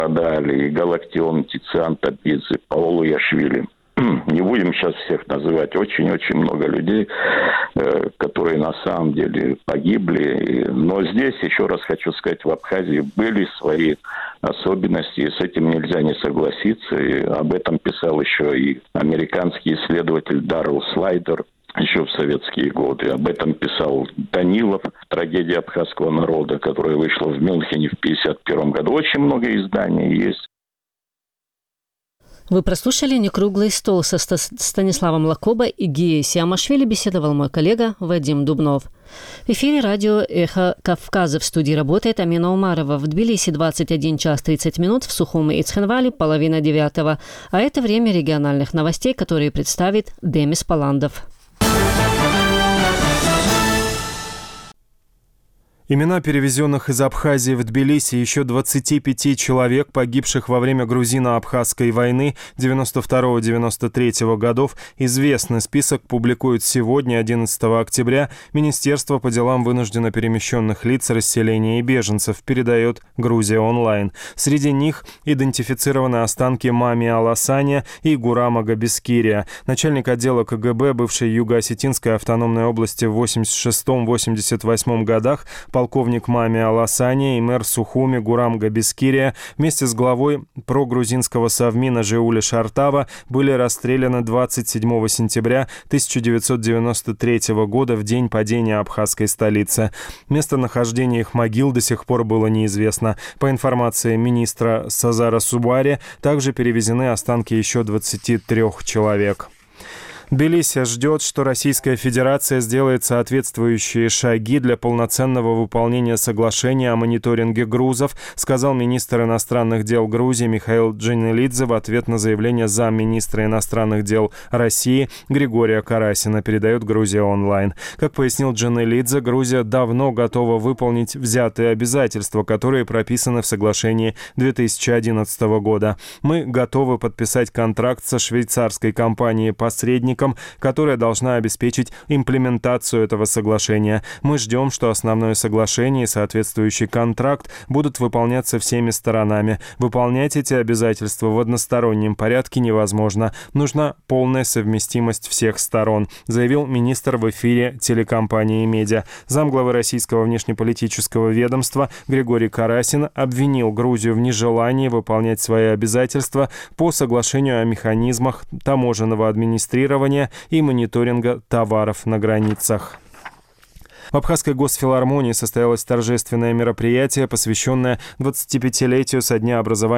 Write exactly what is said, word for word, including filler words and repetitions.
Дали, и Галактион, Тициан Табидзе, Паоло Яшвили. Не будем сейчас всех называть. Очень-очень много людей, которые на самом деле погибли. Но здесь, еще раз хочу сказать, в Абхазии были свои особенности, и с этим нельзя не согласиться. И об этом писал еще и американский исследователь Даррелл Слайдер еще в советские годы. Об этом писал Данилов, трагедия абхазского народа, которая вышла в Мюнхене в пятьдесят первом году. Очень много изданий есть. Вы прослушали «Некруглый стол» со Станиславом Лакоба и Гией Сиамашвили, беседовал мой коллега Вадим Дубнов. В эфире радио «Эхо Кавказа». В студии работает Амина Умарова. В Тбилиси двадцать один час тридцать минут, в Сухуми и Цхинвале половина девятого. А это время региональных новостей, которые представит Демис Паландов. Имена перевезенных из Абхазии в Тбилиси еще двадцати пяти человек, погибших во время грузино-абхазской войны девяносто второго — девяносто третьего годов, известны. Список публикует сегодня, одиннадцатого октября, Министерство по делам вынужденно перемещенных лиц, расселения и беженцев, передает Грузия онлайн. Среди них идентифицированы останки Мами Аласания и Гурама Габискирия. Начальник отдела ка гэ бэ бывшей Юго-Осетинской автономной области в восемьдесят шестом — восемьдесят восьмом годах, полковник Мами Аласания и мэр Сухуми Гурам Габискирия вместе с главой прогрузинского совмина Жиули Шартава были расстреляны двадцать седьмого сентября тысяча девятьсот девяносто третьего года в день падения абхазской столицы. Местонахождение их могил до сих пор было неизвестно. По информации министра Сазара Субари, также перевезены останки еще двадцати трёх человек. Тбилиси ждет, что Российская Федерация сделает соответствующие шаги для полноценного выполнения соглашения о мониторинге грузов, сказал министр иностранных дел Грузии Михаил Джанелидзе в ответ на заявление замминистра иностранных дел России Григория Карасина, передает Грузия онлайн. Как пояснил Джанелидзе, Грузия давно готова выполнить взятые обязательства, которые прописаны в соглашении две тысячи одиннадцатого года. Мы готовы подписать контракт со швейцарской компанией-посредником, которая должна обеспечить имплементацию этого соглашения. Мы ждем, что основное соглашение и соответствующий контракт будут выполняться всеми сторонами. Выполнять эти обязательства в одностороннем порядке невозможно. Нужна полная совместимость всех сторон, заявил министр в эфире телекомпании «Медиа». Замглавы российского внешнеполитического ведомства Григорий Карасин обвинил Грузию в нежелании выполнять свои обязательства по соглашению о механизмах таможенного администрирования и мониторинга товаров на границах. В Абхазской госфилармонии состоялось торжественное мероприятие, посвященное двадцатипятилетию со дня образования